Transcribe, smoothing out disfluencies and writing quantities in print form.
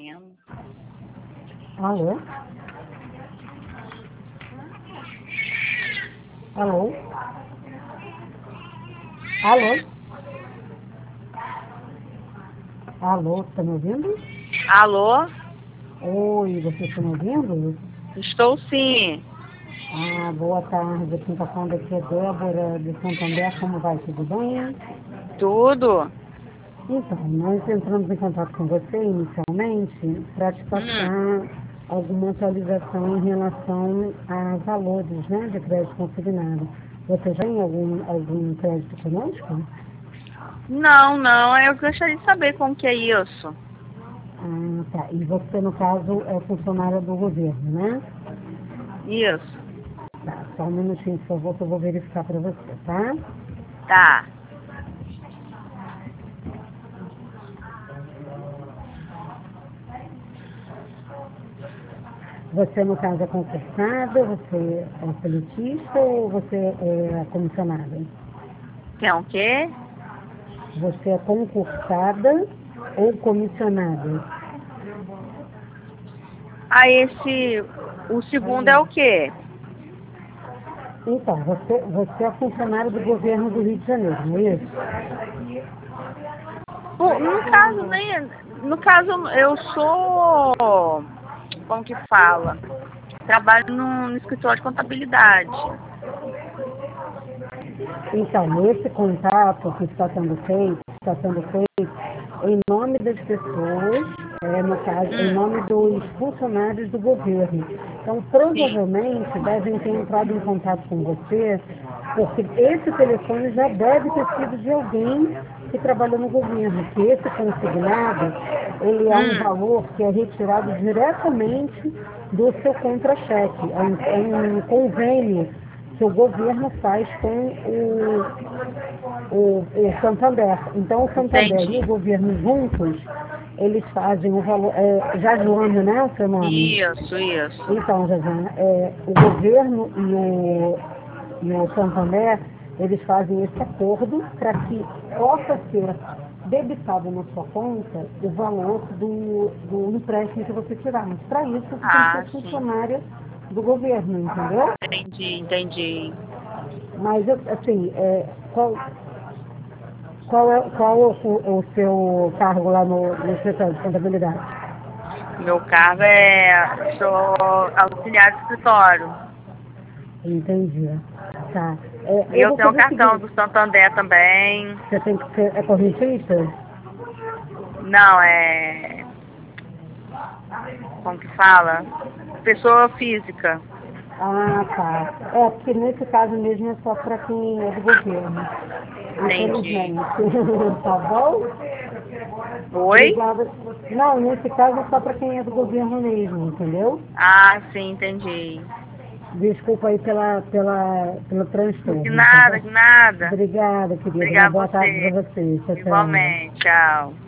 mesmo. Alô? Alô? Alô? Alô, tá me ouvindo? Alô? Oi, você está me ouvindo? Estou sim. Ah, boa tarde. Quem está falando aqui é Débora de Santander. Como vai? Tudo bem? Tudo? Então, nós entramos em contato com você inicialmente para te passar alguma atualização em relação a valores, né, de crédito consignado. Você já tem algum crédito conosco? Não. Eu gostaria de saber como que é isso. Ah, tá. E você, no caso, é funcionária do governo, né? Isso. Tá, só um minutinho, por favor, que eu vou verificar para você, tá? Tá. Você, no caso, é concursada, você é politista ou você é comissionada? Quer o quê? Você é concursada ou comissionada? O segundo é o quê? Então, você é funcionário do governo do Rio de Janeiro, não é isso? No caso, eu sou, como que fala? Trabalho no escritório de contabilidade. Então, esse contato que está sendo feito em nome das pessoas, no caso, em nome dos funcionários do governo. Então, Sim. provavelmente devem ter entrado em contato com você, porque esse telefone já deve ter sido de alguém que trabalhou no governo, que esse consignado, ele é um valor que é retirado diretamente do seu contra-cheque, é um convênio que o governo faz com o Santander. Então, o Santander e Entendi. o governo juntos, eles fazem o valor... Jajone, né, o seu nome? Isso. Então, Jajone, o governo e o Santander, eles fazem esse acordo para que possa ser debitado na sua conta o valor do empréstimo que você tirar. Mas, para isso, você tem que Ah, ser sim. funcionária do governo, entendeu? Entendi. Mas, assim, qual é o seu cargo lá no escritório de contabilidade? Meu cargo sou auxiliar de escritório. Entendi. Tá. E Eu eu vou tenho o fazer o cartão seguinte, do Santander também. você tem que ser, é correntista? Não, como que fala? Pessoa física. Ah, tá. Porque nesse caso mesmo é só para quem é do governo. Entendi. Infelizmente. Tá bom? Oi? Obrigada. Não, nesse caso é só para quem é do governo mesmo, entendeu? Ah, sim, entendi. Desculpa aí pelo De transtorno, tá nada, bom? de nada. Obrigada, querida. Uma Obrigada a boa tarde você. para você. Tchau, tchau. Igualmente, tchau.